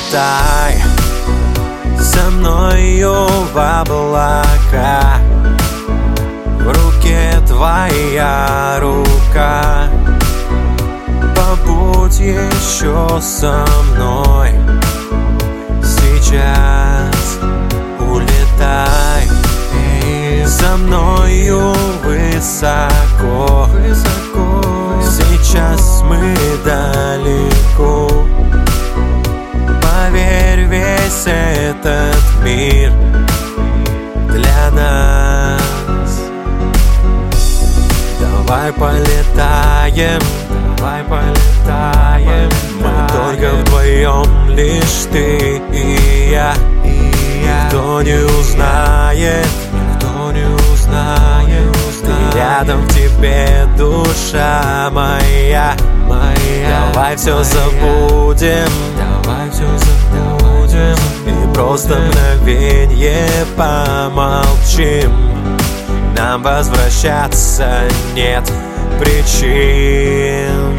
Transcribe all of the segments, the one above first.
Улетай со мною в облака, в руке твоя рука. Побудь еще со мной сейчас. Улетай за мною высоко, сейчас мы далеко. Поверь, весь этот мир для нас. Давай полетаем, давай полетаем. Мы только вдвоем, лишь ты и я. Никто не узнает, никто не узнает. Ты рядом, в тебе душа моя. Давай все забудем, давай все забудем. И просто мгновенье помолчим. Нам возвращаться нет причин.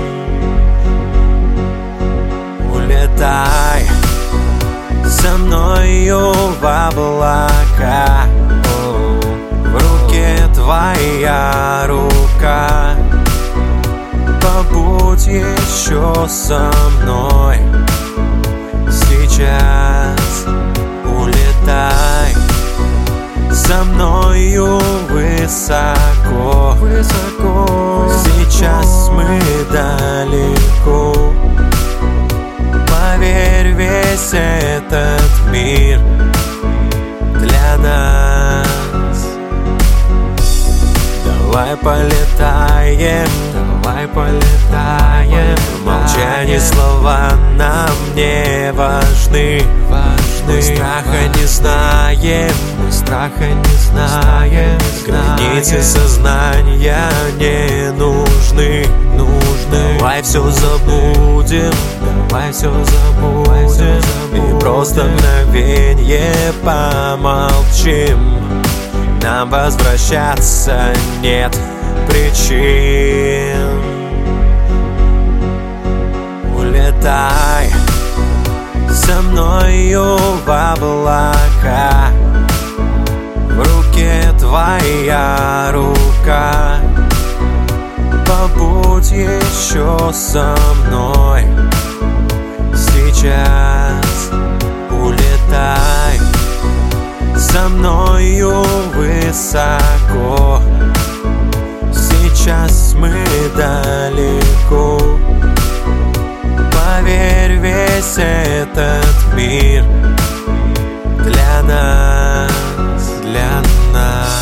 Улетай со мною в облака, в руке твоя рука. Побудь еще со мной сейчас. Улетай со мною высоко, сейчас мы далеко. Поверь, весь этот мир для нас. Давай полетаем, давай полетаем. Молчание, слова нам не важны. Мы страха не знаем, мы страха не знаем. Границы сознания не нужны. Давай все забудем, давай все забудем. И просто мгновенье помолчим. Нам возвращаться нет причин. Улетай со мною в облака, в руке твоя рука. Побудь еще со мной сейчас. Улетай со мною высоко, сейчас мы далеко. Поверь, весь этот мир для нас, для нас.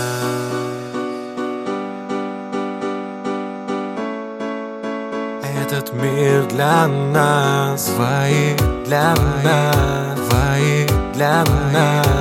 Этот мир для нас, твои для нас, твои для нас.